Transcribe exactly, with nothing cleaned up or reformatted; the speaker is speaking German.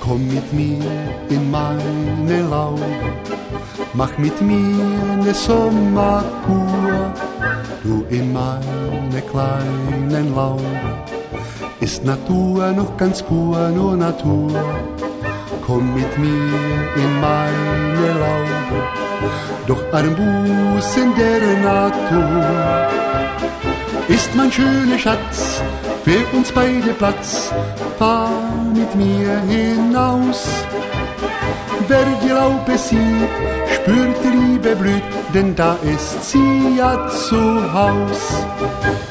Komm mit mir in meine Laube, mach mit mir ne Sommerkur. Du in meine kleinen Laube, ist Natur noch ganz pur, nur Natur. Komm mit mir in meine Laube, doch am Busen der Natur. Ist mein schöner Schatz, für uns beide Platz, fahr mit mir hinaus. Wer die Laube sieht, spürt die Liebe blüht, denn da ist sie ja zu Haus.